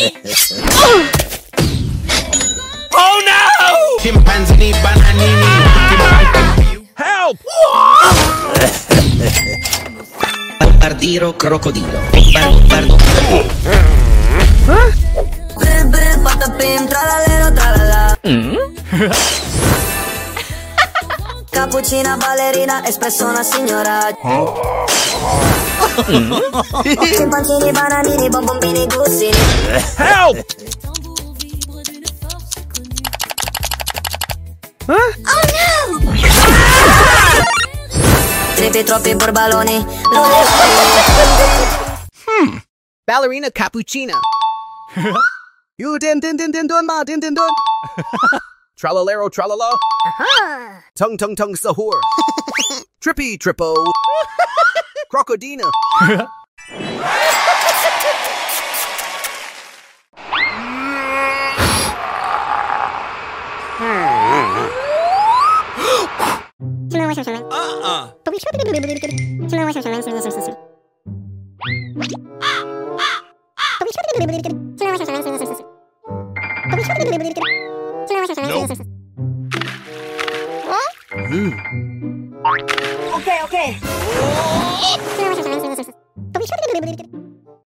Oh no! Chimpanzini, bananini. Help! Barbardiro crocodilo. Bardo. Brin brin patapim tralalero tralala. Cappuccina ballerina espresso una signora. Chimpanzini bananini bombombini gussini. Help! Trippi troppi borbaloni. Ballerina cappuccina. You din dun ma din dun. Tralalero tralala. Tung sahur. Trippy trippo. Crocodina. Okay.